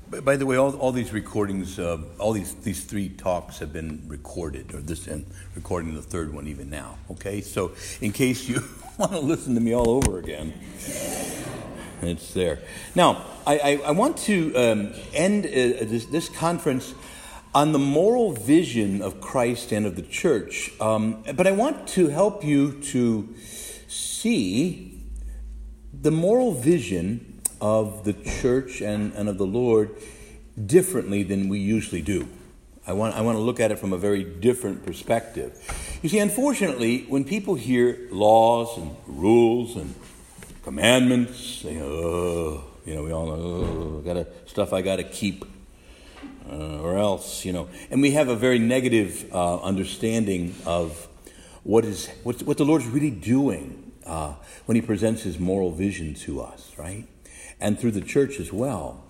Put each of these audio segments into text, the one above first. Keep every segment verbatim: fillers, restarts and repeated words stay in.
By the way, all, all these recordings, uh, all these, these three talks have been recorded, or this and recording the third one even now, okay? So in case you want to listen to me all over again, it's there. Now, I, I, I want to um, end uh, this, this conference on the moral vision of Christ and of the church, um, but I want to help you to see the moral vision of the church and, and of the Lord differently than we usually do. I want I want to look at it from a very different perspective. You see, unfortunately, when people hear laws and rules and commandments, they go, oh, you know, we all know, oh, gotta, stuff I got to keep, uh, or else, you know. And we have a very negative uh, understanding of what is what, what the Lord's really doing uh, when He presents His moral vision to us, right? And through the church as well.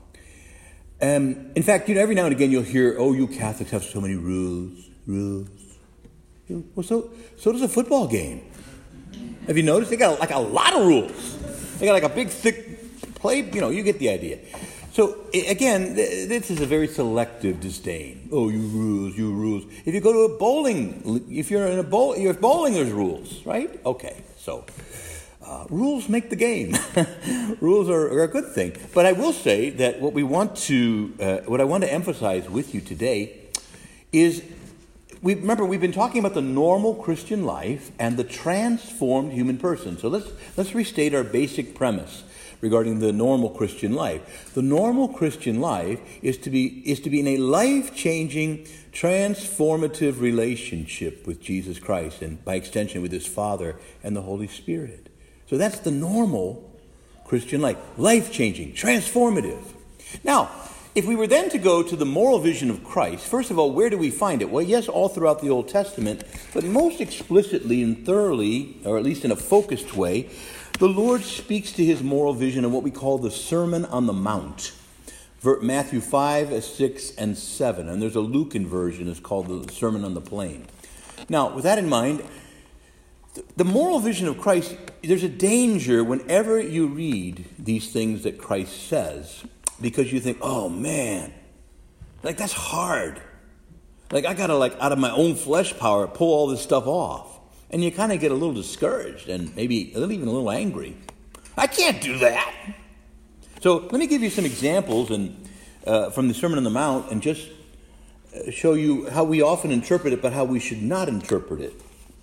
Um, in fact, you know, every now and again you'll hear, "Oh, you Catholics have so many rules, rules." Well, so so does a football game. Have you noticed? They got like a lot of rules. They got like a big, thick play. You know, you get the idea. So again, this is a very selective disdain. Oh, you rules, you rules. If you go to a bowling, if you're in a bowl, you're bowling, there's rules, right? Okay, so. Uh, rules make the game. Rules are, are a good thing. But I will say that what we want to, uh, what I want to emphasize with you today is, we remember we've been talking about the normal Christian life and the transformed human person. So let's let's restate our basic premise regarding the normal Christian life. The normal Christian life is to be is to be in a life-changing, transformative relationship with Jesus Christ and by extension with His Father and the Holy Spirit. So that's the normal Christian life. Life-changing, transformative. Now, if we were then to go to the moral vision of Christ, first of all, where do we find it? Well, yes, all throughout the Old Testament, but most explicitly and thoroughly, or at least in a focused way, the Lord speaks to His moral vision in what we call the Sermon on the Mount. Matthew five, six, and seven. And there's a Lucan version. It's called the Sermon on the Plain. Now, with that in mind, the moral vision of Christ, there's a danger whenever you read these things that Christ says, because you think, oh man, like that's hard. Like I gotta like out of my own flesh power pull all this stuff off. And you kind of get a little discouraged and maybe a little, even a little angry. I can't do that. So let me give you some examples and uh, from the Sermon on the Mount and just show you how we often interpret it, but how we should not interpret it.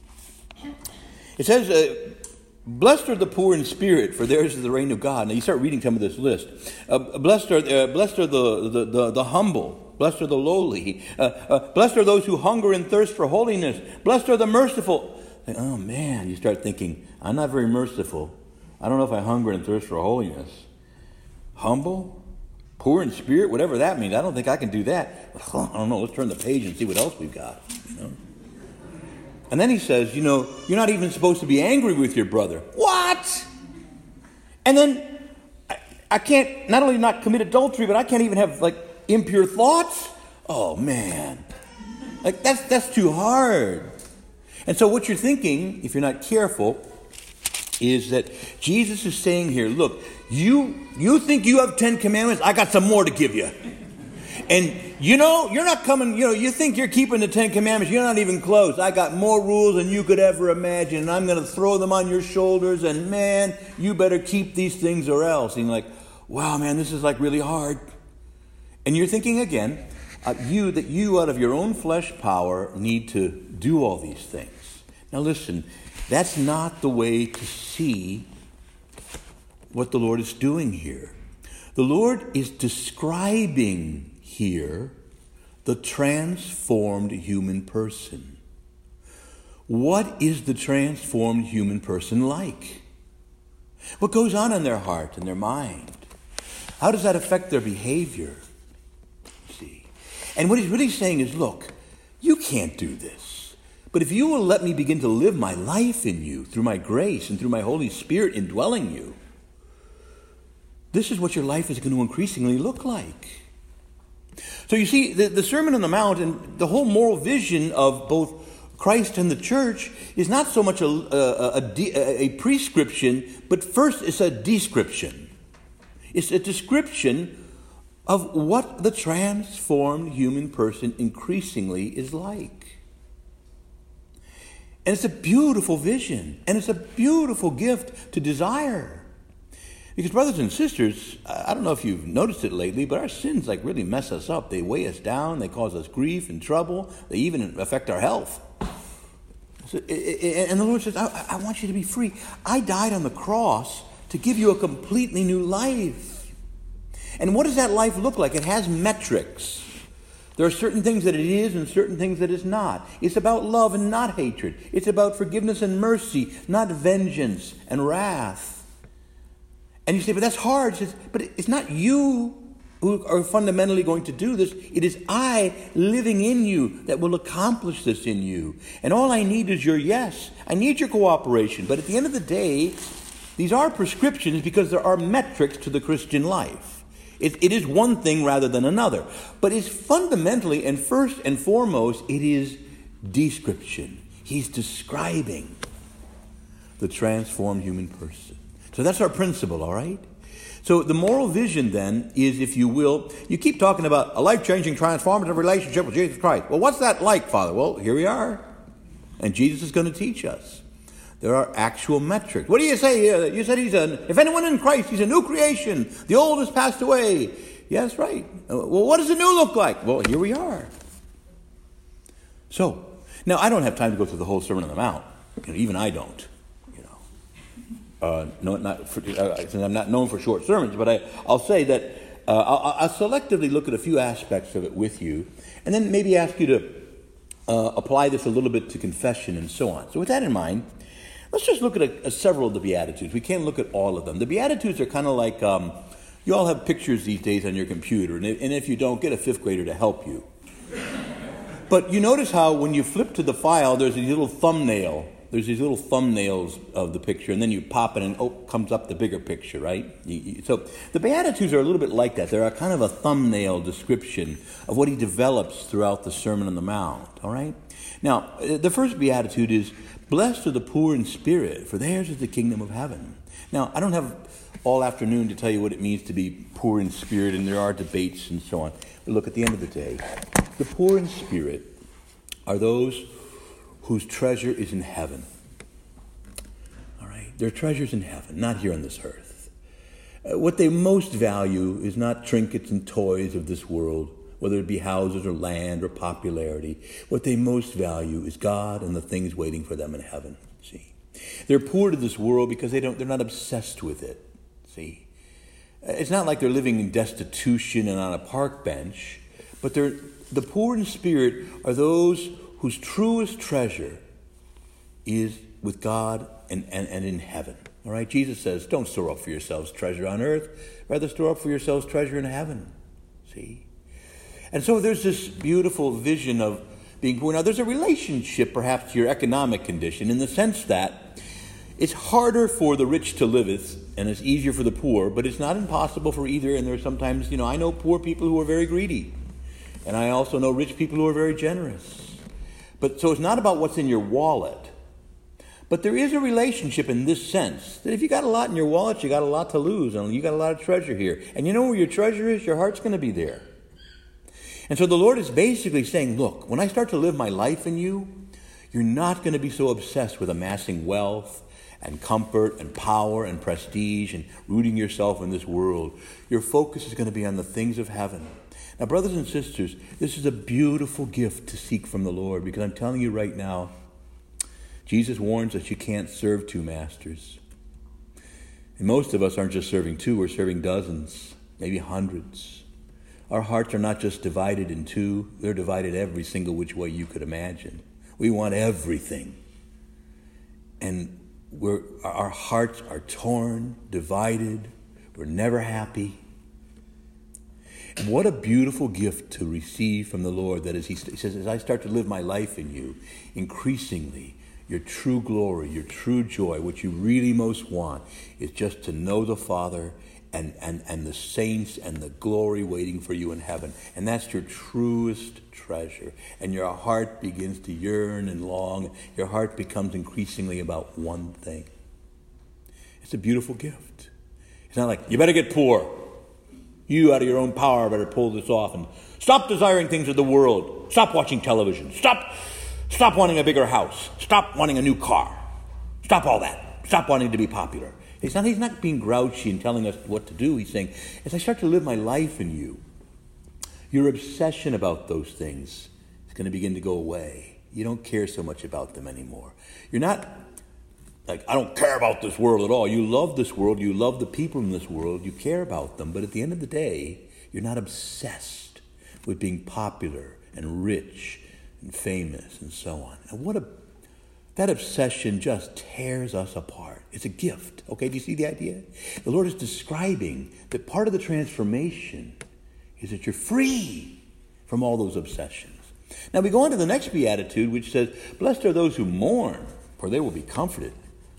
It says, uh, blessed are the poor in spirit, for theirs is the reign of God. Now you start reading some of this list. Uh, blessed are, uh, blessed are the, the, the, the humble. Blessed are the lowly. Uh, uh, blessed are those who hunger and thirst for holiness. Blessed are the merciful. Oh man, you start thinking, I'm not very merciful. I don't know if I hunger and thirst for holiness. Humble? Poor in spirit? Whatever that means. I don't think I can do that. I don't know. Let's turn the page and see what else we've got. You know? And then he says, you know, you're not even supposed to be angry with your brother. What? And then I, I can't not only not commit adultery, but I can't even have like impure thoughts. Oh man, like that's that's too hard. And so what you're thinking, if you're not careful, is that Jesus is saying here, look, you you think you have Ten Commandments? I got some more to give you. And you know, you're not coming, you know, you think you're keeping the Ten Commandments. You're not even close. I got more rules than you could ever imagine. And I'm going to throw them on your shoulders. And man, you better keep these things or else. And you're like, wow, man, this is like really hard. And you're thinking again, uh, you that you out of your own flesh power need to do all these things. Now listen, that's not the way to see what the Lord is doing here. The Lord is describing here the transformed human person. What is the transformed human person like? What goes on in their heart and their mind? How does that affect their behavior? See? And what he's really saying is, look, you can't do this. But if you will let me begin to live my life in you through my grace and through my Holy Spirit indwelling you, this is what your life is going to increasingly look like. So you see, the, the Sermon on the Mount and the whole moral vision of both Christ and the church is not so much a, a, a, a prescription, but first it's a description. It's a description of what the transformed human person increasingly is like. And it's a beautiful vision, and it's a beautiful gift to desire. Because brothers and sisters, I don't know if you've noticed it lately, but our sins like really mess us up. They weigh us down, they cause us grief and trouble, they even affect our health. So, and the Lord says, I, I want you to be free. I died on the cross to give you a completely new life. And what does that life look like? It has metrics. There are certain things that it is and certain things that it's not. It's about love and not hatred. It's about forgiveness and mercy, not vengeance and wrath. And you say, but that's hard. He says, but it's not you who are fundamentally going to do this. It is I living in you that will accomplish this in you. And all I need is your yes. I need your cooperation. But at the end of the day, these are prescriptions because there are metrics to the Christian life. It, it is one thing rather than another. But it's fundamentally and first and foremost, it is description. He's describing the transformed human person. So that's our principle, all right? So the moral vision then is, if you will, you keep talking about a life-changing, transformative relationship with Jesus Christ. Well, what's that like, Father? Well, here we are. And Jesus is going to teach us. There are actual metrics. What do you say? Uh, you said he's a, if anyone in Christ, he's a new creation. The old has passed away. Yes, right. Uh, well, what does the new look like? Well, here we are. So, now I don't have time to go through the whole Sermon on the Mount. You know, even I don't. Uh, no, not for, uh, since I'm not known for short sermons, but I, I'll say that uh, I'll, I'll selectively look at a few aspects of it with you, and then maybe ask you to uh, apply this a little bit to confession and so on. So with that in mind, let's just look at a, a several of the Beatitudes. We can't look at all of them. The Beatitudes are kind of like, um, you all have pictures these days on your computer, and if, and if you don't, get a fifth grader to help you. But you notice how when you flip to the file, there's a little thumbnail. There's these little thumbnails of the picture, and then you pop it, and oh, comes up the bigger picture, right? You, you, so the Beatitudes are a little bit like that. They're a kind of a thumbnail description of what he develops throughout the Sermon on the Mount, all right? Now, the first Beatitude is, blessed are the poor in spirit, for theirs is the kingdom of heaven. Now, I don't have all afternoon to tell you what it means to be poor in spirit, and there are debates and so on. But look, at the end of the day, the poor in spirit are those whose treasure is in heaven. All right? Their treasure's in heaven, not here on this earth. Uh, what they most value is not trinkets and toys of this world, whether it be houses or land or popularity. What they most value is God and the things waiting for them in heaven. See? They're poor to this world because they don't, they're not obsessed with it. See? It's not like they're living in destitution and on a park bench, but they're, the poor in spirit are those whose truest treasure is with God and, and, and in heaven. All right? Jesus says, don't store up for yourselves treasure on earth. Rather store up for yourselves treasure in heaven. See? And so there's this beautiful vision of being poor. Now, there's a relationship perhaps to your economic condition in the sense that it's harder for the rich to live it, and it's easier for the poor, but it's not impossible for either. And there's sometimes, you know, I know poor people who are very greedy. And I also know rich people who are very generous. But so it's not about what's in your wallet. But there is a relationship in this sense, that if you got a lot in your wallet, you got a lot to lose, and you got a lot of treasure here. And you know where your treasure is? Your heart's going to be there. And so the Lord is basically saying, look, when I start to live my life in you, you're not going to be so obsessed with amassing wealth and comfort and power and prestige and rooting yourself in this world. Your focus is going to be on the things of heaven. Now, brothers and sisters, this is a beautiful gift to seek from the Lord, because I'm telling you right now, Jesus warns us you can't serve two masters. And most of us aren't just serving two, we're serving dozens, maybe hundreds. Our hearts are not just divided in two, they're divided every single which way you could imagine. We want everything. And we're, our hearts are torn, divided, we're never happy. And what a beautiful gift to receive from the Lord, that is, he says, as I start to live my life in you, increasingly, your true glory, your true joy, what you really most want is just to know the Father and, and, and the saints and the glory waiting for you in heaven. And that's your truest treasure. And your heart begins to yearn and long. Your heart becomes increasingly about one thing. It's a beautiful gift. It's not like, you better get poor. You, out of your own power, better pull this off. And stop desiring things of the world. Stop watching television. Stop, stop wanting a bigger house. Stop wanting a new car. Stop all that. Stop wanting to be popular. He's not, he's not being grouchy and telling us what to do. He's saying, as I start to live my life in you, your obsession about those things is going to begin to go away. You don't care so much about them anymore. You're not like, I don't care about this world at all. You love this world. You love the people in this world. You care about them. But at the end of the day, you're not obsessed with being popular and rich and famous and so on. And what a that obsession just tears us apart. It's a gift. Okay, do you see the idea? The Lord is describing that part of the transformation is that you're free from all those obsessions. Now we go on to the next beatitude, which says, blessed are those who mourn, for they will be comforted.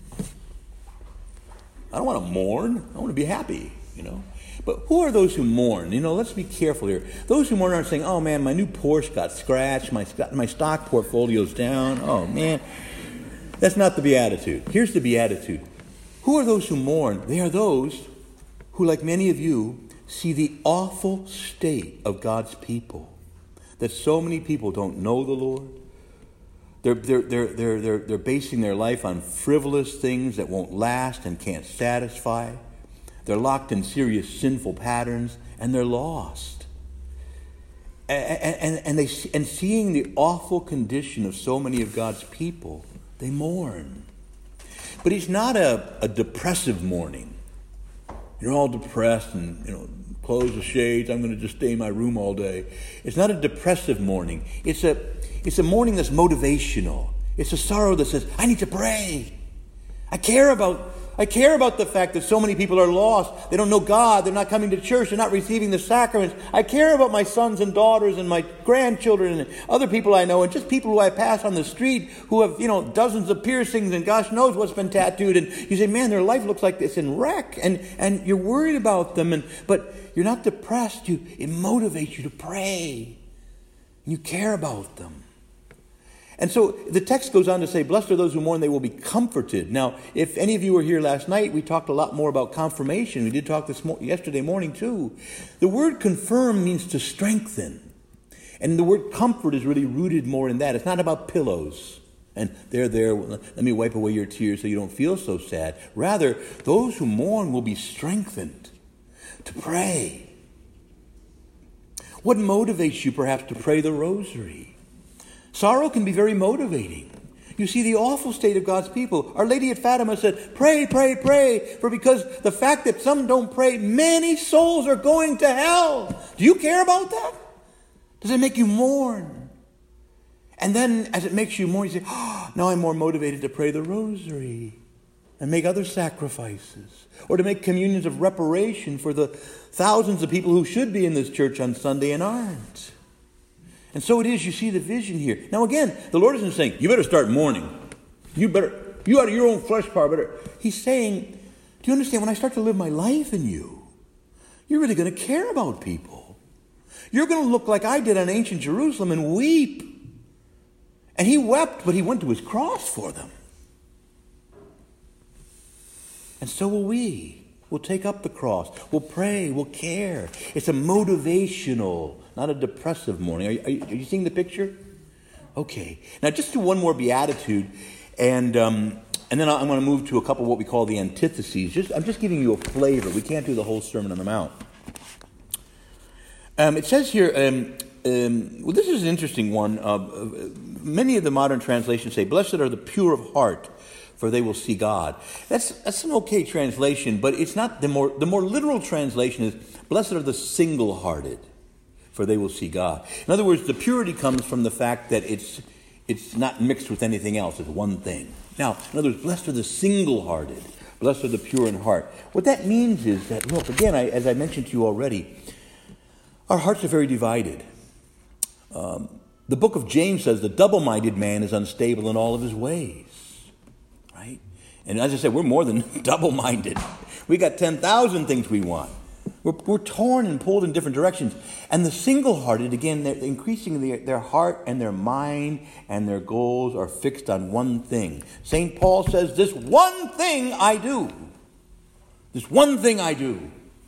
I don't want to mourn. I want to be happy, you know. But who are those who mourn? You know, let's be careful here. Those who mourn aren't saying, oh man, my new Porsche got scratched, my, my stock portfolio's down, oh man. That's not the beatitude. Here's the beatitude. Who are those who mourn? They are those who, like many of you, see the awful state of God's people. That so many people don't know the Lord. They're, they're, they're, they're, they're, they're basing their life on frivolous things that won't last and can't satisfy. They're locked in serious sinful patterns, and they're lost. And, and, and, they, and seeing the awful condition of so many of God's people, they mourn. But it's not a, a depressive mourning. You're all depressed and, you know, close the shades. I'm going to just stay in my room all day. It's not a depressive mourning. It's a, it's a mourning that's motivational. It's a sorrow that says, I need to pray. I care about I care about the fact that so many people are lost. They don't know God. They're not coming to church. They're not receiving the sacraments. I care about my sons and daughters and my grandchildren and other people I know and just people who I pass on the street who have, you know, dozens of piercings and gosh knows what's been tattooed. And you say, man, their life looks like this in wreck. And, and you're worried about them. And but you're not depressed. You, it motivates you to pray. And you care about them. And so the text goes on to say, blessed are those who mourn, they will be comforted. Now, if any of you were here last night, we talked a lot more about confirmation. We did talk this mo- yesterday morning too. The word confirm means to strengthen. And the word comfort is really rooted more in that. It's not about pillows. And they're there, let me wipe away your tears so you don't feel so sad. Rather, those who mourn will be strengthened to pray. What motivates you perhaps to pray the rosary? Sorrow can be very motivating. You see the awful state of God's people. Our Lady at Fatima said, pray, pray, pray. For because the fact that some don't pray, many souls are going to hell. Do you care about that? Does it make you mourn? And then as it makes you mourn, you say, oh, now I'm more motivated to pray the rosary and make other sacrifices. Or to make communions of reparation for the thousands of people who should be in this church on Sunday and aren't. And so it is, you see the vision here. Now again, the Lord isn't saying, you better start mourning. You better, you out of your own flesh power better. He's saying, do you understand, when I start to live my life in you, you're really going to care about people. You're going to look like I did on ancient Jerusalem and weep. And he wept, but he went to his cross for them. And so will we. We'll take up the cross. We'll pray. We'll care. It's a motivational, not a depressive mourning. Are you, are you, are you seeing the picture? Okay. Now just do one more beatitude, and um, and then I'm going to move to a couple of what we call the antitheses. Just, I'm just giving you a flavor. We can't do the whole Sermon on the Mount. Um, it says here, um, um, well, this is an interesting one. Uh, many of the modern translations say, blessed are the pure of heart, for they will see God. That's that's an okay translation, but it's not the more the more literal translation is, blessed are the single-hearted, for they will see God. In other words, the purity comes from the fact that it's it's not mixed with anything else. It's one thing. Now, in other words, blessed are the single-hearted, blessed are the pure in heart. What that means is that, look, again, I, as I mentioned to you already, our hearts are very divided. Um, the book of James says the double-minded man is unstable in all of his ways. Right? And as I said, we're more than double-minded. We got ten thousand things we want. We're, we're torn and pulled in different directions. And the single-hearted, again, they're increasingly their heart and their mind and their goals are fixed on one thing. Saint Paul says, this one thing I do. This one thing I do.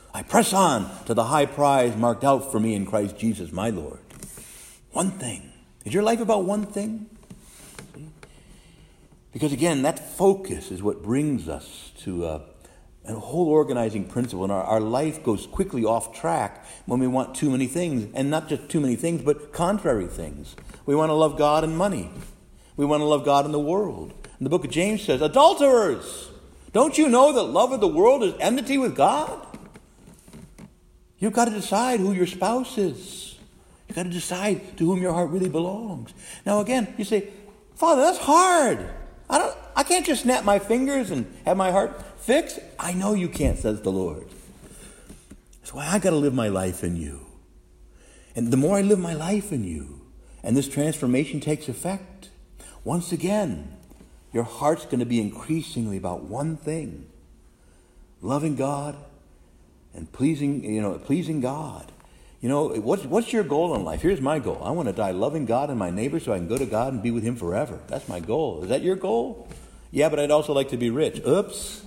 I press on to the high prize marked out for me in Christ Jesus my Lord. One thing. Is your life about one thing? See? Because again, that focus is what brings us to a, a whole organizing principle. And our, our life goes quickly off track when we want too many things. And not just too many things, but contrary things. We want to love God and money. We want to love God and the world. And the book of James says, adulterers, don't you know that love of the world is enmity with God? You've got to decide who your spouse is. You've got to decide to whom your heart really belongs. Now again, you say, Father, that's hard. I don't. I can't just snap my fingers and have my heart fixed. I know you can't, says the Lord. That's why I got to live my life in you. And the more I live my life in you, and this transformation takes effect, once again, your heart's going to be increasingly about one thing. Loving God and pleasing, you know, pleasing God. You know, what's, what's your goal in life? Here's my goal. I want to die loving God and my neighbor so I can go to God and be with him forever. That's my goal. Is that your goal? Yeah, but I'd also like to be rich. Oops.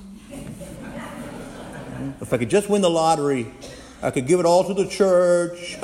If I could just win the lottery, I could give it all to the church.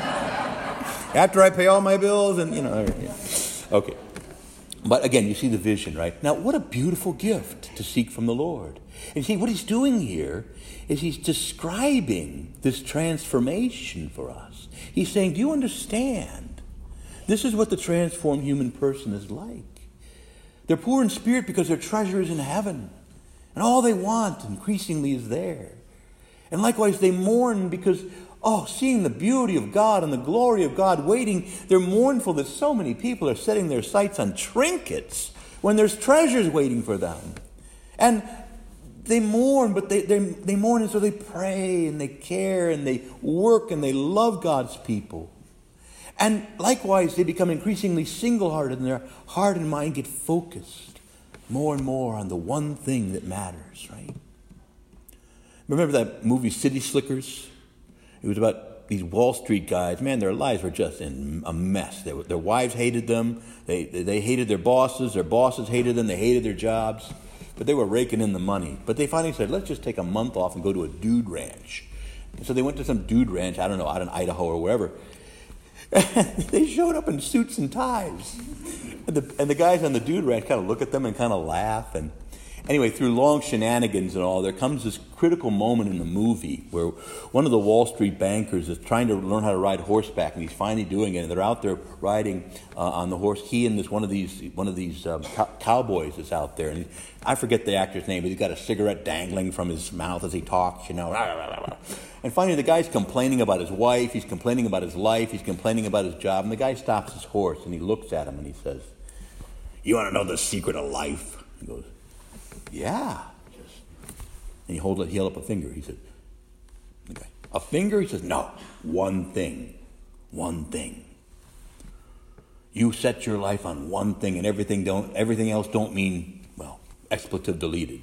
After I pay all my bills and, you know. Okay. But again, you see the vision, right? Now, what a beautiful gift to seek from the Lord. And see, what he's doing here is he's describing this transformation for us. He's saying, do you understand? This is what the transformed human person is like. They're poor in spirit because their treasure is in heaven. And all they want increasingly is there. And likewise, they mourn because, oh, seeing the beauty of God and the glory of God waiting, they're mournful that so many people are setting their sights on trinkets when there's treasures waiting for them. And they mourn, but they, they, they mourn and so they pray and they care and they work and they love God's people. And likewise, they become increasingly single-hearted and their heart and mind get focused more and more on the one thing that matters, right? Remember that movie City Slickers? It was about these Wall Street guys. Man, their lives were just in a mess. They were, their wives hated them. They, they hated their bosses. Their bosses hated them. They hated their jobs. But they were raking in the money. But they finally said, let's just take a month off and go to a dude ranch. And so they went to some dude ranch, I don't know, out in Idaho or wherever. And they showed up in suits and ties. And the, and the guys on the dude ranch kind of look at them and kind of laugh. And anyway, through long shenanigans and all, there comes this critical moment in the movie where one of the Wall Street bankers is trying to learn how to ride horseback, and he's finally doing it. And they're out there riding uh, on the horse. He and this one of these one of these um, cow- cowboys is out there, and he, I forget the actor's name, but he's got a cigarette dangling from his mouth as he talks, you know. And finally, the guy's complaining about his wife. He's complaining about his life. He's complaining about his job. And the guy stops his horse and he looks at him and he says, "You want to know the secret of life?" He goes, "Yeah." And he held, he held up a finger. He said, okay, "A finger?" He says, "No, one thing. One thing. You set your life on one thing, and everything don't everything else don't mean, well, expletive deleted."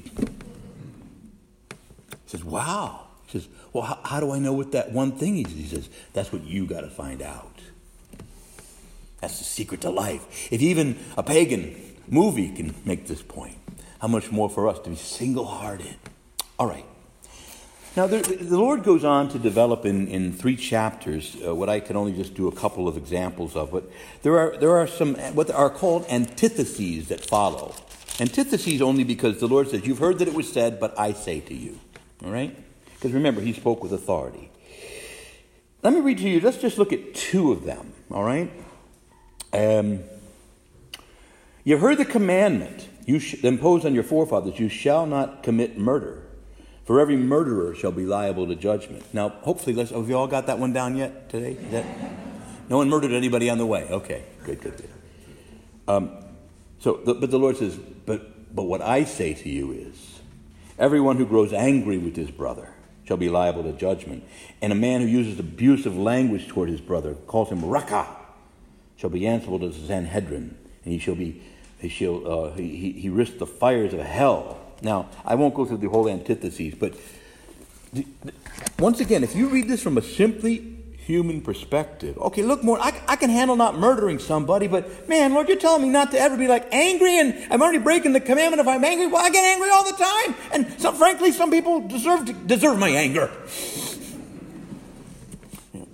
He says, "Wow." He says, "Well, how, how do I know what that one thing is?" He says, "That's what you got to find out. That's the secret to life." If even a pagan movie can make this point, how much more for us to be single-hearted. All right. Now, the, the Lord goes on to develop in, in three chapters uh, what I can only just do a couple of examples of. But there are there are some what are called antitheses that follow. Antitheses only because the Lord says, "You've heard that it was said, but I say to you." All right? Because remember, he spoke with authority. Let me read to you. Let's just look at two of them. All right? Um, you heard the commandment you sh- imposed on your forefathers, "You shall not commit murder. For every murderer shall be liable to judgment." Now, hopefully, let's, have you all got that one down yet today? Is that, no one murdered anybody on the way. Okay, good, good, good. Um, so, the, but the Lord says, but, but what I say to you is, everyone who grows angry with his brother shall be liable to judgment. And a man who uses abusive language toward his brother, calls him Raka, shall be answerable to the Sanhedrin, and he shall be, he shall, uh, he, he, he risked the fires of hell. Now, I won't go through the whole antitheses, but the, the, once again, if you read this from a simply human perspective, okay, look more, I, I can handle not murdering somebody, but man, Lord, you're telling me not to ever be like angry, and I'm already breaking the commandment if I'm angry. Well, I get angry all the time, and some, frankly, some people deserve to, deserve my anger.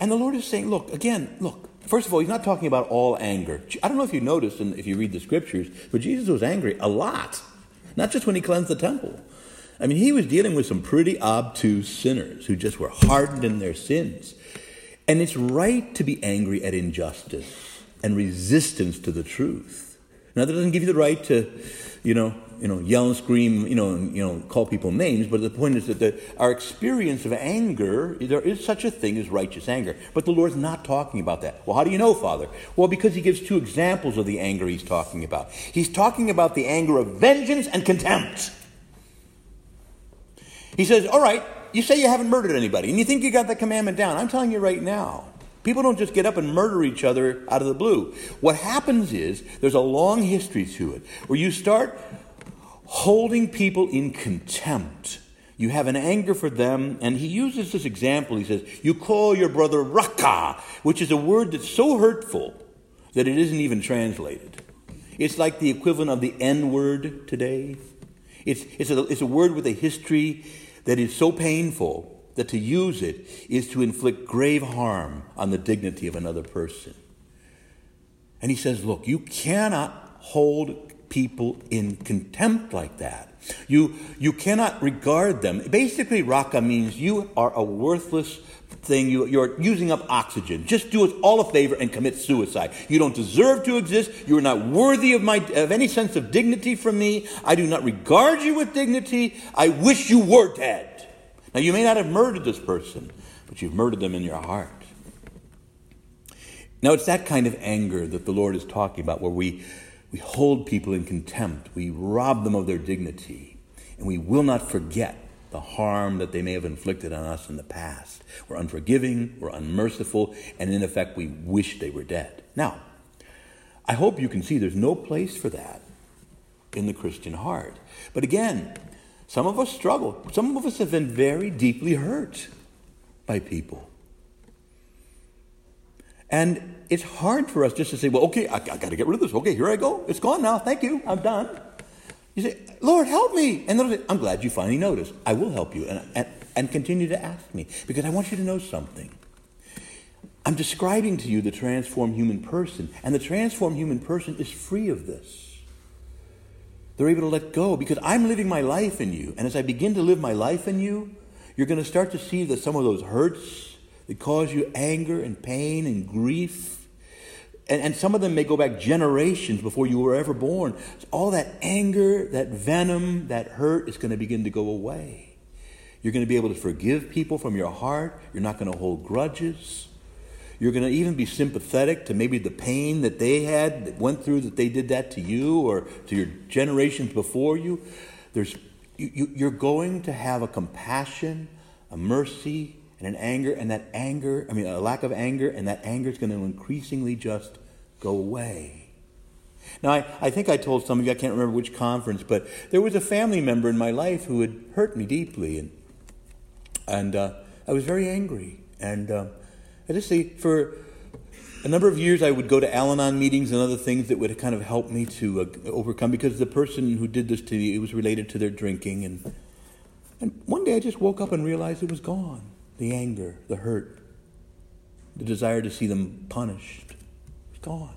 and the Lord is saying, look, again, look, first of all, he's not talking about all anger. I don't know if you noticed, and if you read the scriptures, but Jesus was angry a lot. Not just when he cleansed the temple. I mean, he was dealing with some pretty obtuse sinners who just were hardened in their sins. And it's right to be angry at injustice and resistance to the truth. Now, that doesn't give you the right to, you know, you know, yell and scream, you know, and, you know, call people names. But the point is that the, our experience of anger, there is such a thing as righteous anger. But the Lord's not talking about that. Well, how do you know, Father? Well, because he gives two examples of the anger he's talking about. He's talking about the anger of vengeance and contempt. He says, all right, you say you haven't murdered anybody, and you think you got that commandment down. I'm telling you right now, people don't just get up and murder each other out of the blue. What happens is, there's a long history to it, where you start holding people in contempt. You have an anger for them, and he uses this example. He says, you call your brother Raka, which is a word that's so hurtful that it isn't even translated. It's like the equivalent of the N-word today. It's, it's, a, it's a word with a history that is so painful that to use it is to inflict grave harm on the dignity of another person. And he says, look, you cannot hold people in contempt like that. You, you cannot regard them. Basically, Raka means you are a worthless thing. You, you're using up oxygen. Just do us all a favor and commit suicide. You don't deserve to exist. You are not worthy of my of any sense of dignity from me. I do not regard you with dignity. I wish you were dead. Now, you may not have murdered this person, but you've murdered them in your heart. Now, it's that kind of anger that the Lord is talking about, where we, we hold people in contempt. We rob them of their dignity, and we will not forget the harm that they may have inflicted on us in the past. We're unforgiving, we're unmerciful, and in effect, we wish they were dead. Now, I hope you can see there's no place for that in the Christian heart. But again, some of us struggle. Some of us have been very deeply hurt by people. And it's hard for us just to say, well, okay, I, I got to get rid of this. Okay, here I go. It's gone now. Thank you. I'm done. You say, Lord, help me. And they'll say, I'm glad you finally noticed. I will help you. And, and, and continue to ask me, because I want you to know something. I'm describing to you the transformed human person. And the transformed human person is free of this. They're able to let go, because I'm living my life in you. And as I begin to live my life in you, you're going to start to see that some of those hurts that cause you anger and pain and grief, and, and some of them may go back generations before you were ever born. All that anger, that venom, that hurt is going to begin to go away. You're going to be able to forgive people from your heart. You're not going to hold grudges. You're going to even be sympathetic to maybe the pain that they had, that went through, that they did that to you or to your generations before you. There's, you, you you're going to have a compassion, a mercy, and an anger, and that anger, I mean, a lack of anger, and that anger is going to increasingly just go away. Now, I, I think I told some of you, I can't remember which conference, but there was a family member in my life who had hurt me deeply, and and uh, I was very angry. And uh, I just say, for a number of years, I would go to Al-Anon meetings and other things that would kind of help me to uh, overcome, because the person who did this to me, it was related to their drinking. And, and one day I just woke up and realized it was gone. The anger, the hurt, the desire to see them punished. It was gone.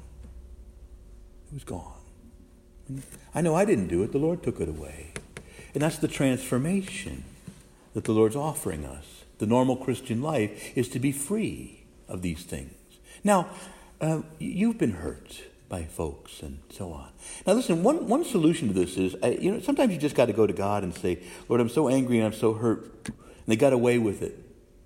It was gone. And I know I didn't do it. The Lord took it away. And that's the transformation that the Lord's offering us. The normal Christian life is to be free of these things. Now, uh, you've been hurt by folks and so on. Now listen, one, one solution to this is, uh, you know, sometimes you just got to go to God and say, Lord, I'm so angry and I'm so hurt. And they got away with it.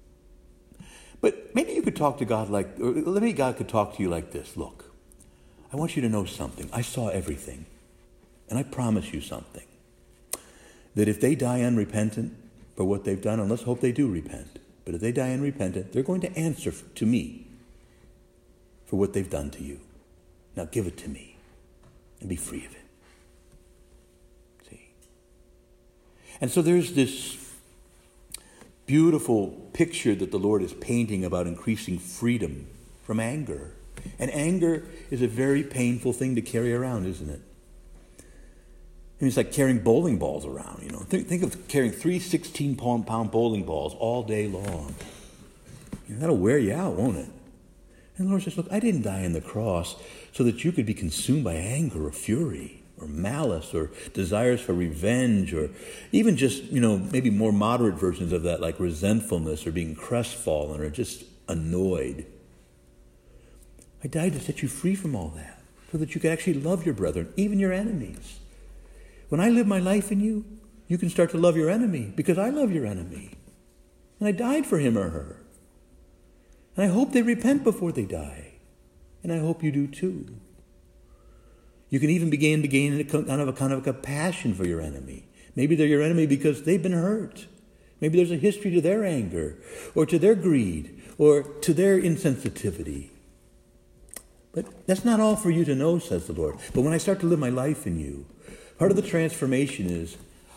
But maybe you could talk to God like, or maybe God could talk to you like this. Look, I want you to know something. I saw everything. And I promise you something. That if they die unrepentant for what they've done, and let's hope they do repent, but if they die unrepentant, they're going to answer to me for what they've done to you. Now give it to me and be free of it. See? And so there's this beautiful picture that the Lord is painting about increasing freedom from anger. And anger is a very painful thing to carry around, isn't it? I mean, it's like carrying bowling balls around, you know. Think, think of carrying three sixteen-pound bowling balls all day long. You know, that'll wear you out, won't it? And the Lord says, look, I didn't die on the cross so that you could be consumed by anger or fury or malice or desires for revenge or even just, you know, maybe more moderate versions of that like resentfulness or being crestfallen or just annoyed. I died to set you free from all that so that you could actually love your brethren, even your enemies. When I live my life in you, you can start to love your enemy because I love your enemy. And I died for him or her. And I hope they repent before they die. And I hope you do too. You can even begin to gain a kind of a kind of a compassion for your enemy. Maybe they're your enemy because they've been hurt. Maybe there's a history to their anger or to their greed or to their insensitivity. But that's not all for you to know, says the Lord. But when I start to live my life in you, part of the transformation is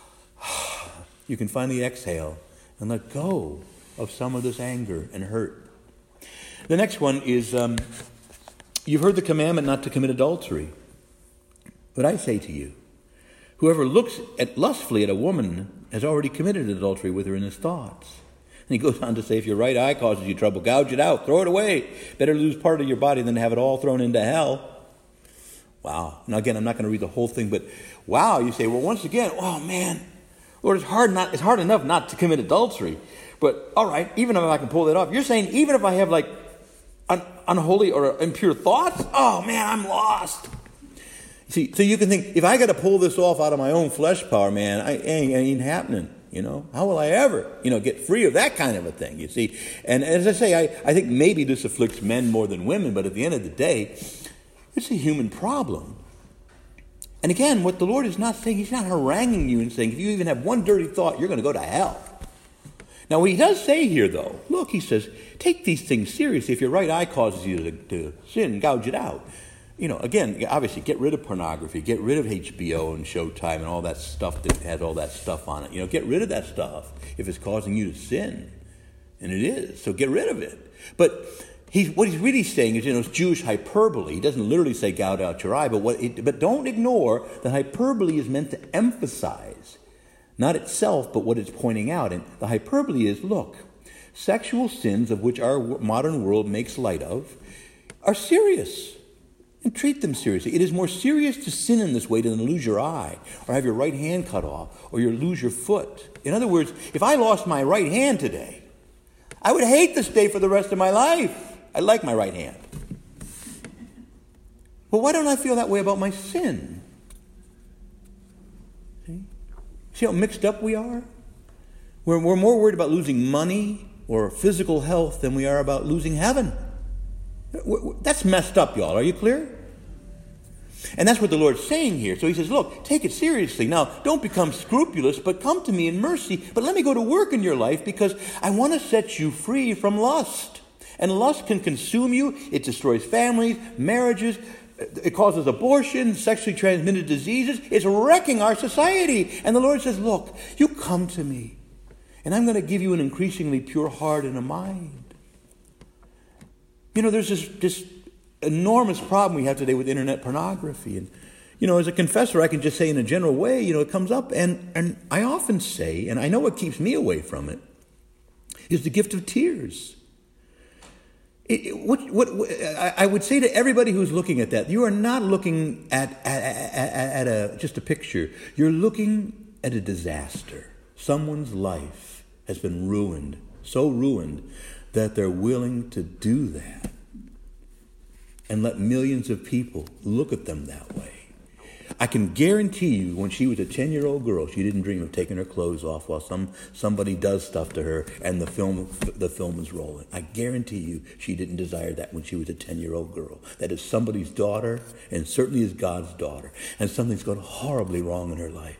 you can finally exhale and let go of some of this anger and hurt. The next one is, um, you've heard the commandment not to commit adultery. But I say to you, whoever looks at lustfully at a woman has already committed adultery with her in his thoughts. And he goes on to say, if your right eye causes you trouble, gouge it out, throw it away. Better lose part of your body than to have it all thrown into hell. Wow. Now again, I'm not going to read the whole thing, but wow, you say, well, once again, oh man, Lord, it's hard not, it's hard enough not to commit adultery. But all right, even if I can pull that off, you're saying even if I have like un- unholy or impure thoughts, oh man, I'm lost. See, so you can think, if I got to pull this off out of my own flesh power, man, I ain't, ain't happening. You know, how will I ever, you know, get free of that kind of a thing, you see? And as I say, I, I think maybe this afflicts men more than women, but at the end of the day, it's a human problem. And again, what the Lord is not saying, he's not haranguing you and saying, if you even have one dirty thought, you're going to go to hell. Now, what he does say here, though, look, he says, take these things seriously. If your right eye causes you to, to sin, gouge it out. You know, again, obviously, get rid of pornography, get rid of H B O and Showtime and all that stuff that has all that stuff on it. You know, get rid of that stuff if it's causing you to sin. And it is, so get rid of it. But he's, what he's really saying is, you know, it's Jewish hyperbole. He doesn't literally say gouge out your eye, but, what it, but don't ignore that hyperbole is meant to emphasize, not itself, but what it's pointing out. And the hyperbole is, look, sexual sins of which our modern world makes light of are serious. And treat them seriously. It is more serious to sin in this way than lose your eye, or have your right hand cut off, or you lose your foot. In other words, if I lost my right hand today, I would hate this day for the rest of my life. I like my right hand. But why don't I feel that way about my sin? See? See how mixed up we are? We're, we're more worried about losing money or physical health than we are about losing heaven. That's messed up, y'all. Are you clear? And that's what the Lord's saying here. So he says, look, take it seriously. Now, don't become scrupulous, but come to me in mercy. But let me go to work in your life because I want to set you free from lust. And lust can consume you. It destroys families, marriages. It causes abortion, sexually transmitted diseases. It's wrecking our society. And the Lord says, look, you come to me, and I'm going to give you an increasingly pure heart and a mind. You know, there's this, this enormous problem we have today with internet pornography. And, you know, as a confessor, I can just say in a general way, you know, it comes up. And, and I often say, and I know what keeps me away from it, is the gift of tears. It, it, what, what, what, I would say to everybody who's looking at that, you are not looking at, at, at, at a, just a picture. You're looking at a disaster. Someone's life has been ruined, so ruined, that they're willing to do that and let millions of people look at them that way. I can guarantee you when she was a ten-year-old girl, she didn't dream of taking her clothes off while some somebody does stuff to her and the film the film is rolling. I guarantee you she didn't desire that when she was a ten-year-old girl. That is somebody's daughter, and certainly is God's daughter, and something's gone horribly wrong in her life.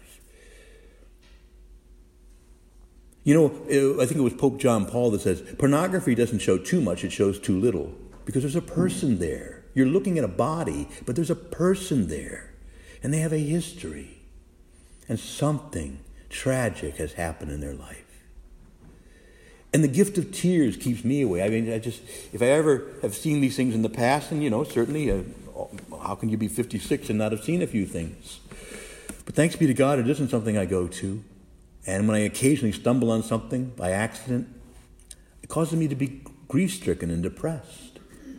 You know, I think it was Pope John Paul that says, pornography doesn't show too much, it shows too little. Because there's a person there. You're looking at a body, but there's a person there. And they have a history. And something tragic has happened in their life. And the gift of tears keeps me away. I mean, I just, if I ever have seen these things in the past, and, you know, certainly, uh, how can you be fifty-six and not have seen a few things? But thanks be to God, it isn't something I go to. And when I occasionally stumble on something by accident, it causes me to be grief-stricken and depressed.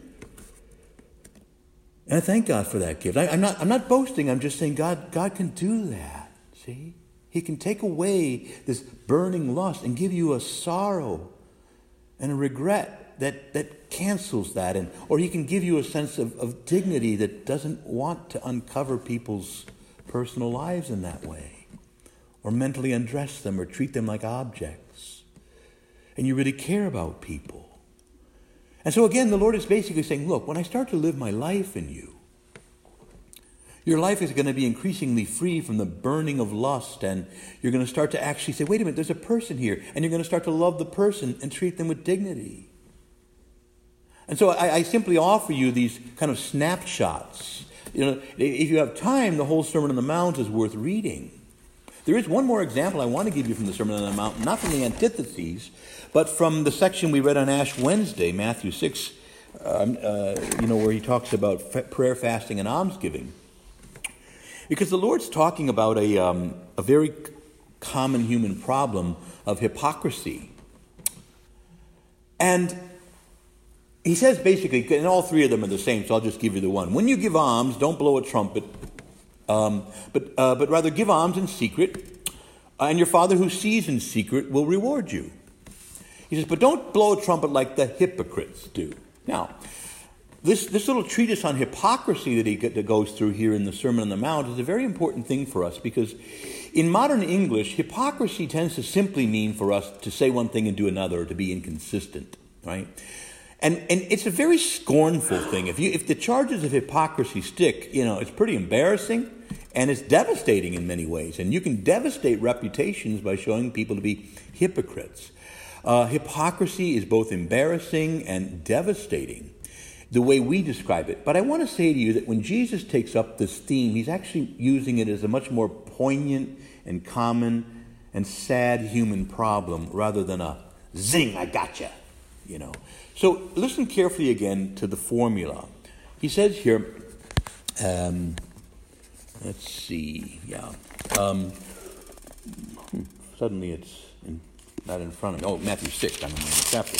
And I thank God for that gift. I, I'm not, I'm not boasting. I'm just saying God, God can do that. See? He can take away this burning lust and give you a sorrow and a regret that, that cancels that. And, or he can give you a sense of, of dignity that doesn't want to uncover people's personal lives in that way. Or mentally undress them or treat them like objects. And you really care about people. And so again, the Lord is basically saying, look, when I start to live my life in you, your life is going to be increasingly free from the burning of lust, and you're going to start to actually say, wait a minute, there's a person here, and you're going to start to love the person and treat them with dignity. And so I, I simply offer you these kind of snapshots. You know, if you have time, the whole Sermon on the Mount is worth reading. There is one more example I want to give you from the Sermon on the Mount, not from the antitheses, but from the section we read on Ash Wednesday, Matthew six, um, uh, you know, where he talks about f- prayer, fasting, and almsgiving. Because the Lord's talking about a, um, a very common human problem of hypocrisy. And he says basically, and all three of them are the same, so I'll just give you the one. When you give alms, don't blow a trumpet, um, but, uh, but rather give alms in secret, uh, and your Father who sees in secret will reward you. He says, but don't blow a trumpet like the hypocrites do. Now, This this little treatise on hypocrisy that he that goes through here in the Sermon on the Mount is a very important thing for us, because in modern English, hypocrisy tends to simply mean for us to say one thing and do another, or to be inconsistent, right? And and it's a very scornful thing. If you if the charges of hypocrisy stick, you know, it's pretty embarrassing and it's devastating in many ways. And you can devastate reputations by showing people to be hypocrites. Uh, hypocrisy is both embarrassing and devastating, the way we describe it. But I want to say to you that when Jesus takes up this theme, he's actually using it as a much more poignant and common and sad human problem rather than a zing, I gotcha, you know. So listen carefully again to the formula. He says here, um, let's see, yeah. Um, suddenly it's in, not in front of me. Oh, Matthew six, I'm in the chapter.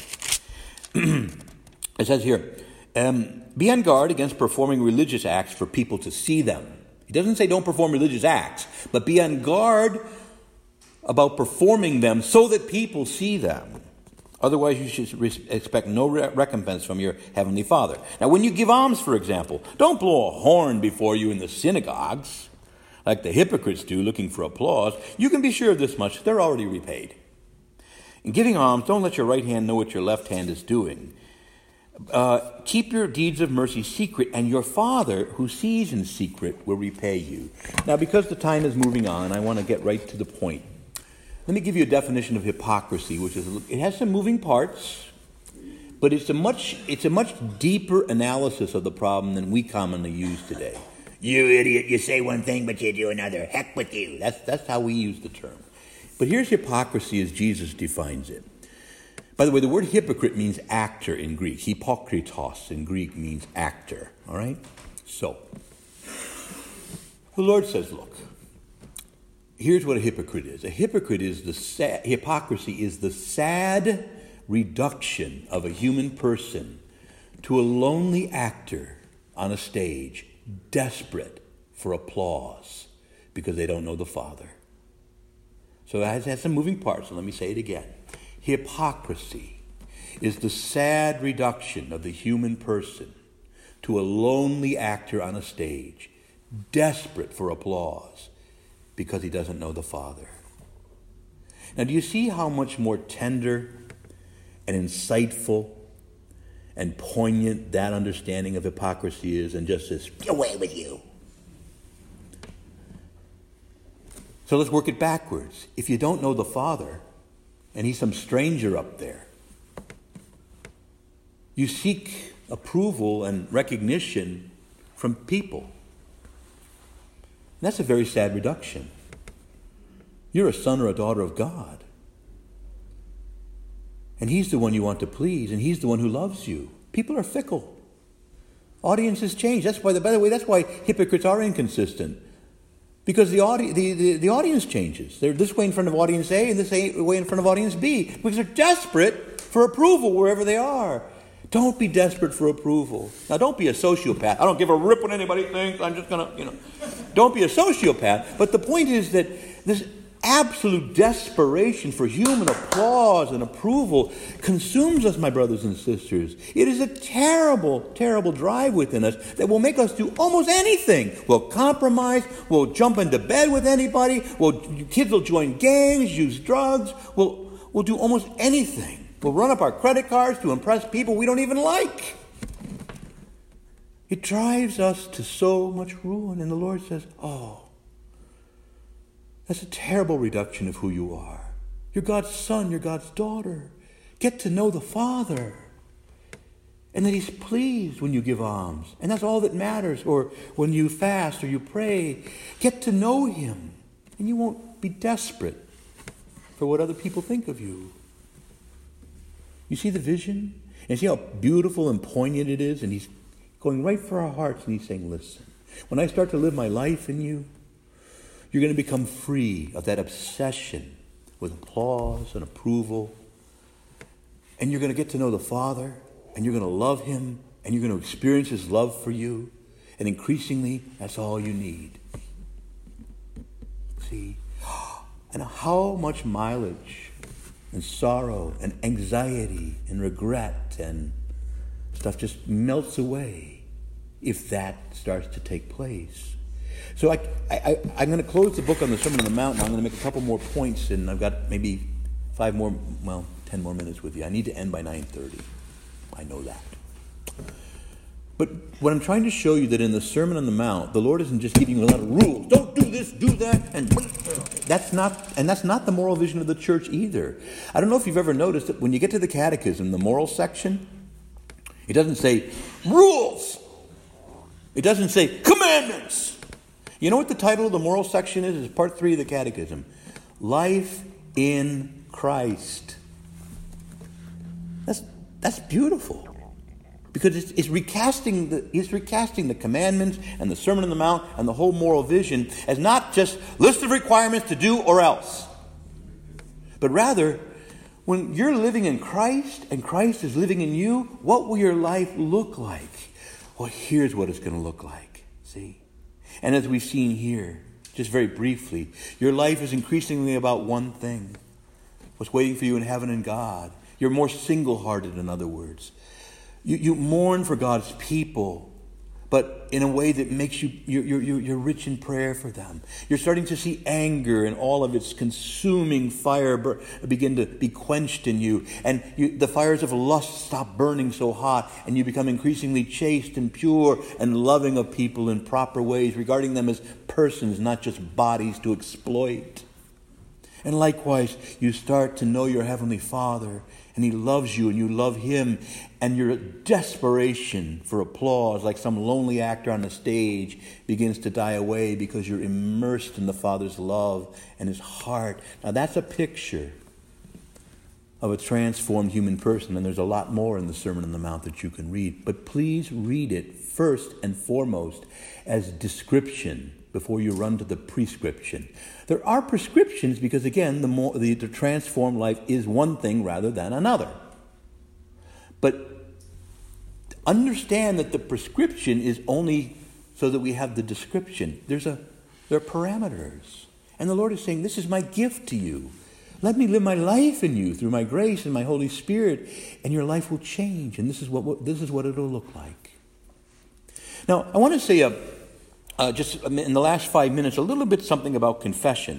It says here, Um, be on guard against performing religious acts for people to see them. He doesn't say don't perform religious acts, but be on guard about performing them so that people see them. Otherwise, you should re- expect no re- recompense from your heavenly Father. Now, when you give alms, for example, don't blow a horn before you in the synagogues, like the hypocrites do, looking for applause. You can be sure of this much, they're already repaid. In giving alms, don't let your right hand know what your left hand is doing. Uh, keep your deeds of mercy secret, and your Father who sees in secret will repay you. Now, because the time is moving on, I want to get right to the point. Let me give you a definition of hypocrisy, which is, it has some moving parts, but it's a much it's a much deeper analysis of the problem than we commonly use today. You idiot, you say one thing, but you do another. Heck with you. That's, that's how we use the term. But here's hypocrisy as Jesus defines it. By the way, the word hypocrite means actor in Greek. Hypokritos in Greek means actor. All right? So, the Lord says, look, here's what a hypocrite is. A hypocrite is the sad, hypocrisy is the sad reduction of a human person to a lonely actor on a stage, desperate for applause because they don't know the Father. So it has, has some moving parts, so let me say it again. Hypocrisy is the sad reduction of the human person to a lonely actor on a stage, desperate for applause because he doesn't know the Father. Now, do you see how much more tender and insightful and poignant that understanding of hypocrisy is than just this, get away with you? So let's work it backwards. If you don't know the Father, and he's some stranger up there, you seek approval and recognition from people. And that's a very sad reduction. You're a son or a daughter of God. And he's the one you want to please, and he's the one who loves you. People are fickle. Audiences change. That's why, the, by the way, that's why hypocrites are inconsistent. Because the, audi- the, the, the audience changes. They're this way in front of audience A and this way in front of audience B. Because they're desperate for approval wherever they are. Don't be desperate for approval. Now, don't be a sociopath. I don't give a rip what anybody thinks. I'm just going to, you know. Don't be a sociopath. But the point is that this absolute desperation for human applause and approval consumes us, my brothers and sisters. It is a terrible, terrible drive within us that will make us do almost anything. We'll compromise. We'll jump into bed with anybody. We'll, kids will join gangs, use drugs. We'll, we'll do almost anything. We'll run up our credit cards to impress people we don't even like. It drives us to so much ruin. And the Lord says, oh, that's a terrible reduction of who you are. You're God's son. You're God's daughter. Get to know the Father. And that He's pleased when you give alms. And that's all that matters. Or when you fast or you pray. Get to know Him. And you won't be desperate for what other people think of you. You see the vision? And see how beautiful and poignant it is? And He's going right for our hearts and He's saying, listen, when I start to live my life in you, you're going to become free of that obsession with applause and approval. And you're going to get to know the Father, and you're going to love Him, and you're going to experience His love for you. And increasingly, that's all you need. See? And how much mileage and sorrow and anxiety and regret and stuff just melts away if that starts to take place. So I, I, I'm going to close the book on the Sermon on the Mount, and I'm going to make a couple more points, and I've got maybe five more, well, ten more minutes with you. I need to end by nine thirty. I know that. But what I'm trying to show you that in the Sermon on the Mount, the Lord isn't just giving you a lot of rules. Don't do this, do that, and that's not, and that's not the moral vision of the church either. I don't know if you've ever noticed that when you get to the Catechism, the moral section, it doesn't say rules. It doesn't say commandments. You know what the title of the moral section is? It's part three of the Catechism. Life in Christ. That's that's beautiful. Because it's, it's recasting the it's recasting the commandments and the Sermon on the Mount and the whole moral vision as not just list of requirements to do or else. But rather, when you're living in Christ and Christ is living in you, what will your life look like? Well, here's what it's going to look like. See? And as we've seen here, just very briefly, your life is increasingly about one thing. What's waiting for you in heaven and God. You're more single-hearted, in other words. You, you mourn for God's people, but in a way that makes you, you're, you're, you're rich in prayer for them. You're starting to see anger and all of its consuming fire bur- begin to be quenched in you. And you, the fires of lust stop burning so hot, and you become increasingly chaste and pure and loving of people in proper ways, regarding them as persons, not just bodies to exploit. And likewise, you start to know your Heavenly Father, and He loves you, and you love Him, and your desperation for applause, like some lonely actor on the stage, begins to die away because you're immersed in the Father's love and His heart. Now, that's a picture of a transformed human person, and there's a lot more in the Sermon on the Mount that you can read. But please read it first and foremost as description before you run to the prescription. There are prescriptions because, again, the, more, the, the transformed life is one thing rather than another. But understand that the prescription is only so that we have the description. There's a, there are parameters. And the Lord is saying, this is my gift to you. Let me live my life in you through my grace and my Holy Spirit, and your life will change. And this is what, what this is what it'll look like. Now, I want to say a Uh, just in the last five minutes, a little bit something about confession.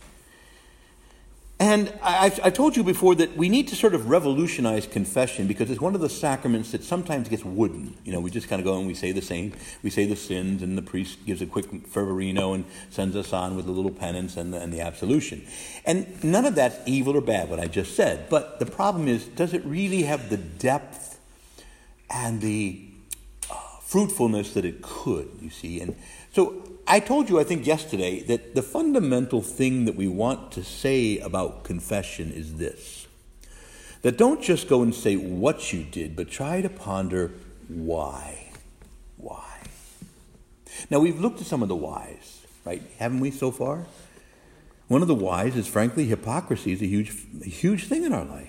And I, I've, I've told you before that we need to sort of revolutionize confession because it's one of the sacraments that sometimes gets wooden. You know, we just kind of go and we say the same, we say the sins, and the priest gives a quick fervorino and sends us on with a little penance and the, and the absolution. And none of that's evil or bad, what I just said. But the problem is, does it really have the depth and the uh, fruitfulness that it could, you see? And so I told you, I think yesterday, that the fundamental thing that we want to say about confession is this. That don't just go and say what you did, but try to ponder why. Why? Now, we've looked at some of the whys, right? Haven't we so far? One of the whys is, frankly, hypocrisy is a huge, a huge thing in our life.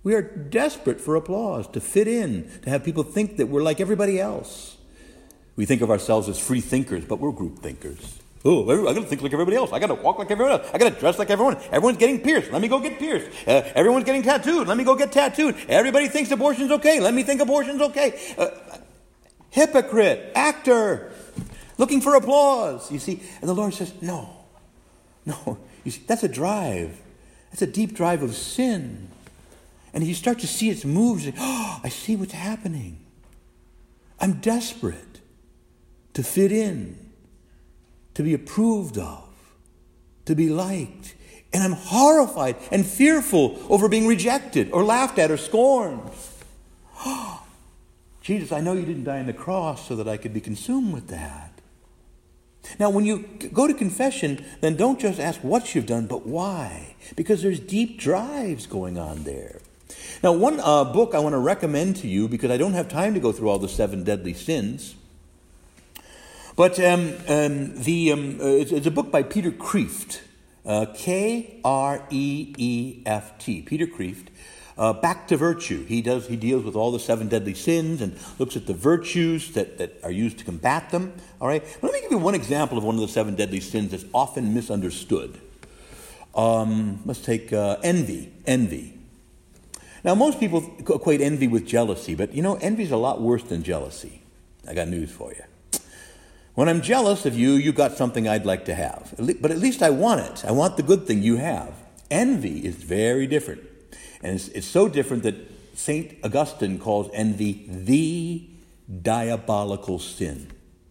We are desperate for applause, to fit in, to have people think that we're like everybody else. We think of ourselves as free thinkers, but we're group thinkers. Oh, I got to think like everybody else. I got to walk like everyone else. I got to dress like everyone. Everyone's getting pierced. Let me go get pierced. Uh, everyone's getting tattooed. Let me go get tattooed. Everybody thinks abortion's okay. Let me think abortion's okay. Uh, hypocrite, actor, looking for applause. You see, and the Lord says, no, no. You see, that's a drive. That's a deep drive of sin. And you start to see its moves. And, oh, I see what's happening. I'm desperate to fit in, to be approved of, to be liked. And I'm horrified and fearful over being rejected or laughed at or scorned. Oh, Jesus, I know you didn't die on the cross so that I could be consumed with that. Now, when you go to confession, then don't just ask what you've done, but why. Because there's deep drives going on there. Now, one uh, book I want to recommend to you, because I don't have time to go through all the seven deadly sins, but um, um, the um, uh, it's, it's a book by Peter Kreeft, uh, K R E E F T, Peter Kreeft, uh, Back to Virtue. He does he deals with all the seven deadly sins and looks at the virtues that, that are used to combat them. All right, but let me give you one example of one of the seven deadly sins that's often misunderstood. Um, let's take uh, envy. Envy. Now, most people equate envy with jealousy, but you know, envy is a lot worse than jealousy. I got news for you. When I'm jealous of you, you got something I'd like to have. But at least I want it. I want the good thing you have. Envy is very different. And it's, it's so different that Saint Augustine calls envy the diabolical sin.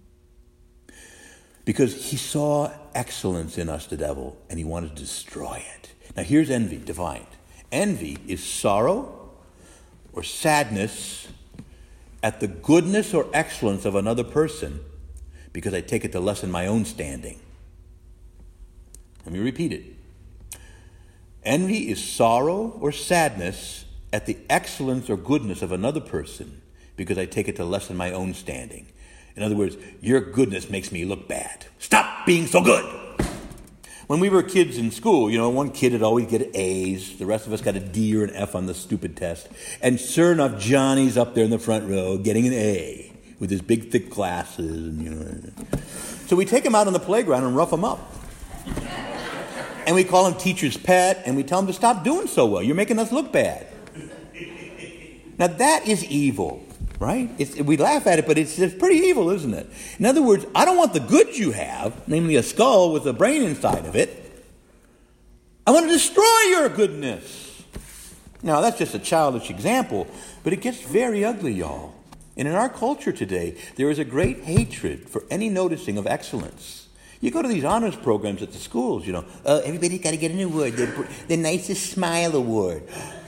Because he saw excellence in us, the devil, and he wanted to destroy it. Now here's envy defined. Envy is sorrow or sadness at the goodness or excellence of another person because I take it to lessen my own standing. Let me repeat it. Envy is sorrow or sadness at the excellence or goodness of another person because I take it to lessen my own standing. In other words, your goodness makes me look bad. Stop being so good. When we were kids in school, you know, one kid would always get A's. The rest of us got a D or an F on the stupid test. And sure enough, Johnny's up there in the front row getting an A with his big, thick glasses. And, you know. So we take him out on the playground and rough him up. And we call him teacher's pet, and we tell him to stop doing so well. You're making us look bad. Now that is evil, right? It's, we laugh at it, but it's, it's pretty evil, isn't it? In other words, I don't want the good you have, namely a skull with a brain inside of it. I want to destroy your goodness. Now that's just a childish example, but it gets very ugly, y'all. And in our culture today, there is a great hatred for any noticing of excellence. You go to these honors programs at the schools, you know, uh, everybody's got to get an award, the, the nicest smile award.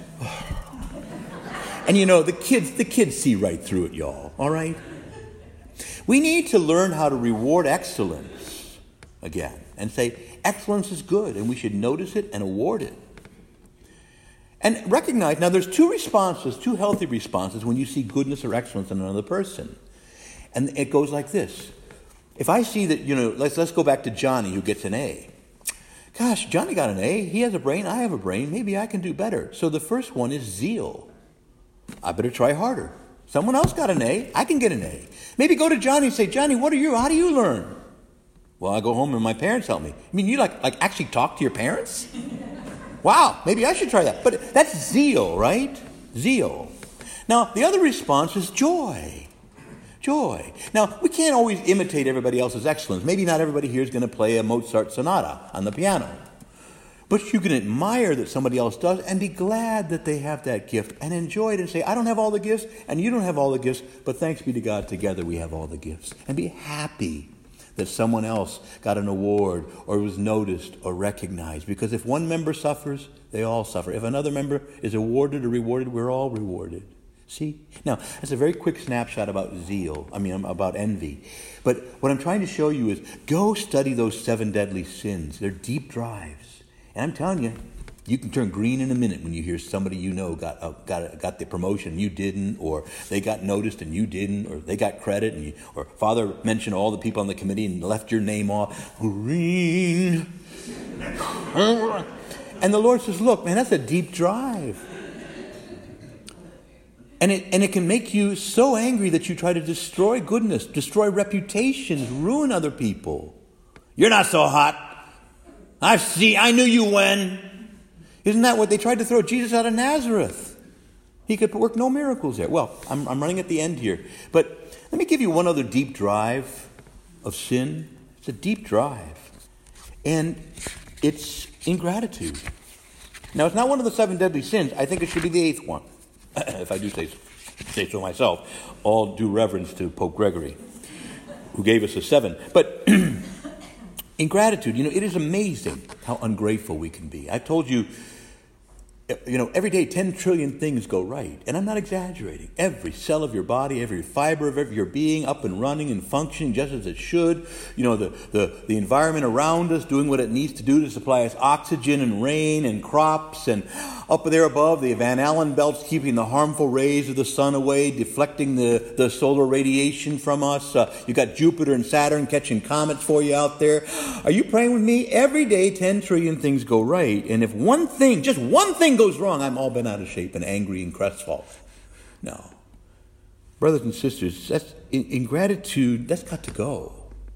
And you know, the kids, the kids see right through it, y'all, all right? We need to learn how to reward excellence again and say, excellence is good, and we should notice it and award it. And recognize, now there's two responses, two healthy responses when you see goodness or excellence in another person. And it goes like this. If I see that, you know, let's let's go back to Johnny who gets an A. Gosh, Johnny got an A. He has a brain. I have a brain. Maybe I can do better. So the first one is zeal. I better try harder. Someone else got an A. I can get an A. Maybe go to Johnny and say, Johnny, what are you? How do you learn? Well, I go home and my parents help me. I mean, you like like actually talk to your parents? Wow, maybe I should try that. But that's zeal, right? Zeal. Now, the other response is joy. Joy. Now, we can't always imitate everybody else's excellence. Maybe not everybody here is going to play a Mozart sonata on the piano. But you can admire that somebody else does and be glad that they have that gift and enjoy it and say, I don't have all the gifts and you don't have all the gifts, but thanks be to God, together we have all the gifts. And be happy that someone else got an award or was noticed or recognized. Because if one member suffers, they all suffer. If another member is awarded or rewarded, we're all rewarded. See? Now, that's a very quick snapshot about zeal, I mean, about envy. But what I'm trying to show you is go study those seven deadly sins. They're deep drives. And I'm telling you, you can turn green in a minute when you hear somebody you know got uh, got uh, got the promotion and you didn't, or they got noticed and you didn't, or they got credit, and you, or Father mentioned all the people on the committee and left your name off. Green. And the Lord says, look, man, that's a deep drive. And it, and it can make you so angry that you try to destroy goodness, destroy reputations, ruin other people. You're not so hot. I've seen, I knew you when. Isn't that what they tried to throw Jesus out of Nazareth? He could work no miracles there. Well, I'm, I'm running at the end here. But let me give you one other deep drive of sin. It's a deep drive. And it's ingratitude. Now, it's not one of the seven deadly sins. I think it should be the eighth one. If I do say, say so myself, all due reverence to Pope Gregory, who gave us a seven. But ingratitude, you know, it is amazing how ungrateful we can be. I told you, you know, every day ten trillion things go right. And I'm not exaggerating. Every cell of your body, every fiber of your being up and running and functioning just as it should. You know, the, the, the environment around us doing what it needs to do to supply us oxygen and rain and crops. And up there above, the Van Allen belts keeping the harmful rays of the sun away, deflecting the, the solar radiation from us. Uh, you got Jupiter and Saturn catching comets for you out there. Are you praying with me? Every day ten trillion things go right. And if one thing, just one thing goes wrong, I'm all bent out of shape and angry and crestfallen. No. Brothers and sisters, that's, in, ingratitude, that's got to go.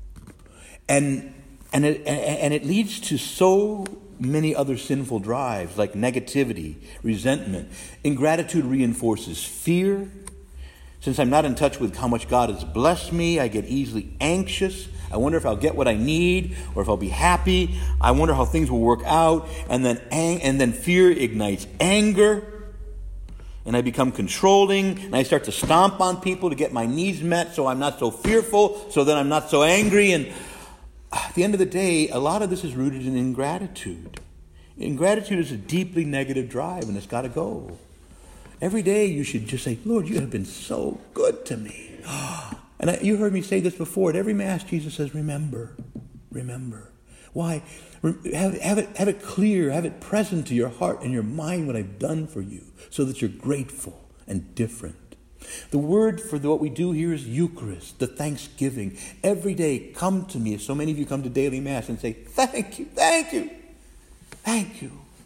And, and, it, and it leads to so many other sinful drives like negativity, resentment. Ingratitude reinforces fear. Since I'm not in touch with how much God has blessed me, I get easily anxious. I wonder if I'll get what I need or if I'll be happy. I wonder how things will work out. And then ang- and then fear ignites anger. And I become controlling. And I start to stomp on people to get my needs met so I'm not so fearful. So then I'm not so angry. And at the end of the day, a lot of this is rooted in ingratitude. Ingratitude is a deeply negative drive and it's got to go. Every day you should just say, Lord, you have been so good to me. And I, you heard me say this before. At every Mass, Jesus says, remember, remember. Why? Have, have, it, have it clear, have it present to your heart and your mind what I've done for you so that you're grateful and different. The word for the, what we do here is Eucharist, the thanksgiving. Every day, come to me, as so many of you come to daily Mass and say, thank you, thank you, thank you.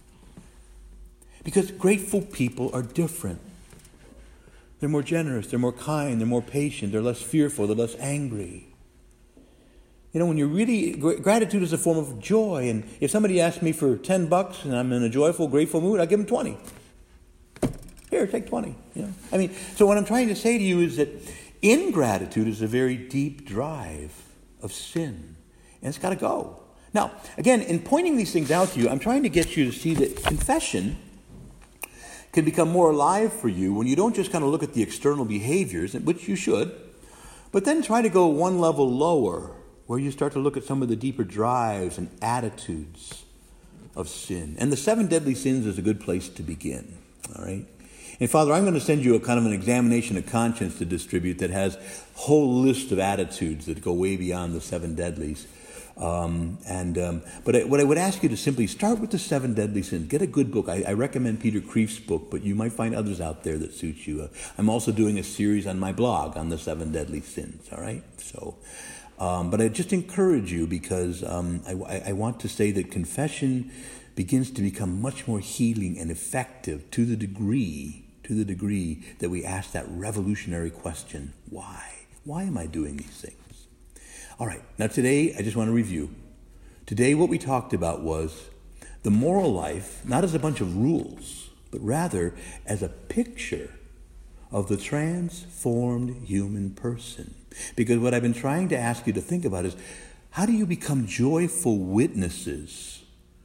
Because grateful people are different. They're more generous, they're more kind, they're more patient, they're less fearful, they're less angry. You know, when you're really, gratitude is a form of joy. And if somebody asks me for ten bucks and I'm in a joyful, grateful mood, I give them twenty. Here, take twenty. You know, I mean, so what I'm trying to say to you is that ingratitude is a very deep drive of sin. And it's got to go. Now, again, in pointing these things out to you, I'm trying to get you to see that confession can become more alive for you when you don't just kind of look at the external behaviors, which you should, but then try to go one level lower, where you start to look at some of the deeper drives and attitudes of sin. And the seven deadly sins is a good place to begin, all right? And Father, I'm going to send you a kind of an examination of conscience to distribute that has a whole list of attitudes that go way beyond the seven deadlies. Um, and um, but I, what I would ask you to simply start with the seven deadly sins. Get a good book. I, I recommend Peter Kreeft's book, but you might find others out there that suit you. Uh, I'm also doing a series on my blog on the seven deadly sins. All right, so. Um, but I just encourage you because um, I, I want to say that confession begins to become much more healing and effective to the degree, to the degree that we ask that revolutionary question: why? Why am I doing these things? All right, now today I just want to review. Today what we talked about was the moral life, not as a bunch of rules, but rather as a picture of the transformed human person. Because what I've been trying to ask you to think about is, how do you become joyful witnesses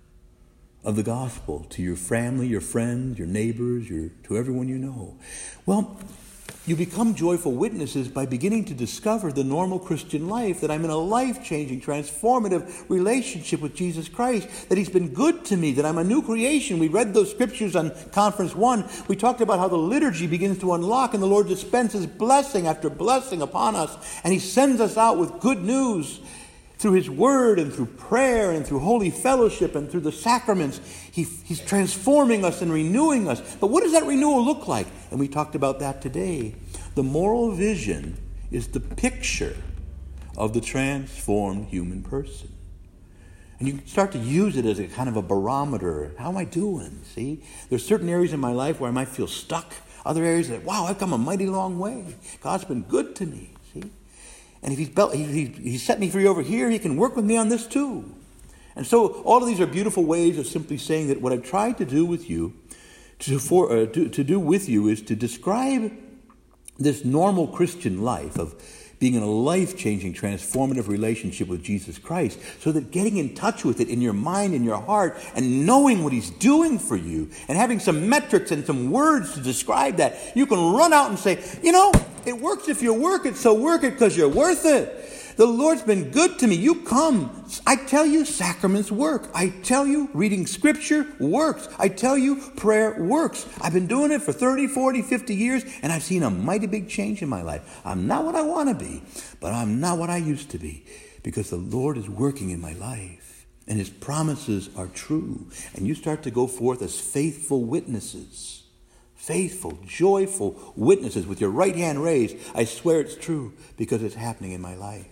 of the gospel to your family, your friends, your neighbors, your, to everyone you know? Well, you become joyful witnesses by beginning to discover the normal Christian life, that I'm in a life-changing, transformative relationship with Jesus Christ, that He's been good to me, that I'm a new creation. We read those scriptures on Conference One. We talked about how the liturgy begins to unlock and the Lord dispenses blessing after blessing upon us, and He sends us out with good news through His Word and through prayer and through holy fellowship and through the sacraments. He, he's transforming us and renewing us. But what does that renewal look like? And we talked about that today. The moral vision is the picture of the transformed human person. And you can start to use it as a kind of a barometer. How am I doing? See? There's certain areas in my life where I might feel stuck. Other areas that, wow, I've come a mighty long way. God's been good to me, see? And if he's, built, he, he, he set me free over here, he can work with me on this too. And so all of these are beautiful ways of simply saying that what I've tried to do with you, to, for, uh, to, to do with you is to describe this normal Christian life of being in a life-changing, transformative relationship with Jesus Christ, so that getting in touch with it in your mind and your heart and knowing what he's doing for you and having some metrics and some words to describe that, you can run out and say, you know, it works if you work it, so work it because you're worth it. The Lord's been good to me. You come. I tell you, sacraments work. I tell you, reading scripture works. I tell you, prayer works. I've been doing it for thirty, forty, fifty years, and I've seen a mighty big change in my life. I'm not what I want to be, but I'm not what I used to be, because the Lord is working in my life, and his promises are true. And you start to go forth as faithful witnesses. Faithful, joyful witnesses with your right hand raised. I swear it's true because it's happening in my life.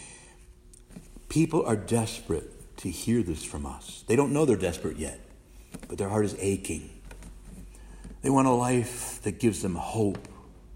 People are desperate to hear this from us. They don't know they're desperate yet, but their heart is aching. They want a life that gives them hope,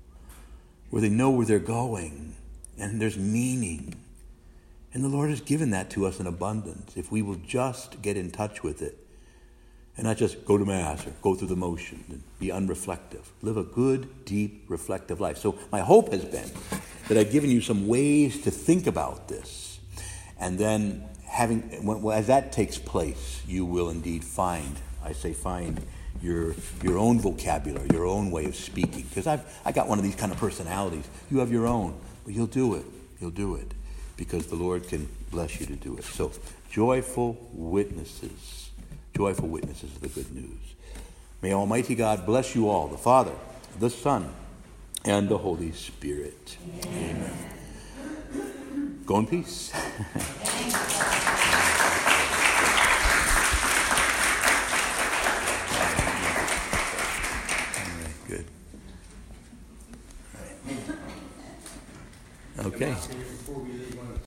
where they know where they're going and there's meaning. And the Lord has given that to us in abundance if we will just get in touch with it and not just go to Mass or go through the motions and be unreflective. Live a good, deep, reflective life. So my hope has been that I've given you some ways to think about this. And then, having when, as that takes place, you will indeed find, I say find, your your own vocabulary, your own way of speaking. Because I've I got one of these kind of personalities. You have your own, but you'll do it. You'll do it because the Lord can bless you to do it. So, joyful witnesses, joyful witnesses of the good news. May Almighty God bless you all, the Father, the Son, and the Holy Spirit. Amen. Amen. Go in peace. Good. Okay.